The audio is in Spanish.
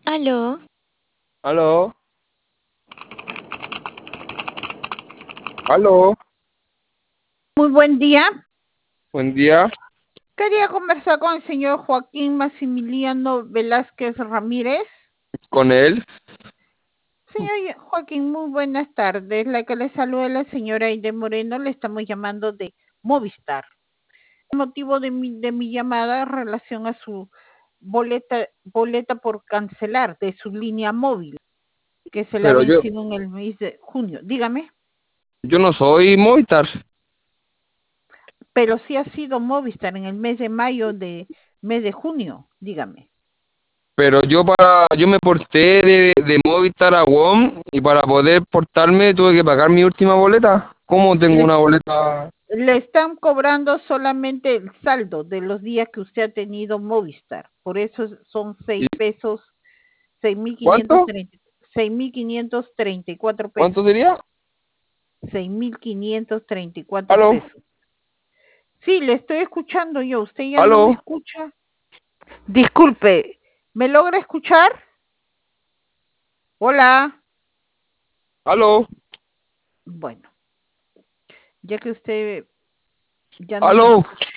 Aló, Aló, aló, muy buen día. buen día. Quería conversar con el señor Joaquín Maximiliano Velázquez Ramírez. Con él. Señor Joaquín, muy buenas tardes. La que le saluda es la señora Aide Moreno. Le estamos llamando de Movistar. El motivo de mi llamada en relación a su boleta por cancelar de su línea móvil, que se le ha Pero vencido en el mes de junio. Dígame, yo no soy Movistar, pero sí ha sido Movistar en el mes de mayo mes de junio. Dígame. pero yo me porté de Movistar a WOM y para poder portarme tuve que pagar mi última boleta. ¿Cómo tengo Les una boleta? Le están cobrando solamente el saldo de los días que usted ha tenido Movistar. Por eso son ¿Y 6 pesos, cuánto? 6.534 ¿Cuánto pesos. sería? 6.534 Aló, pesos. Sí, le estoy escuchando yo. ¿Usted ya no me aló, escucha? Disculpe, ¿me logra escuchar? Hola. aló, Bueno, ya que usted ya no me aló. escucha.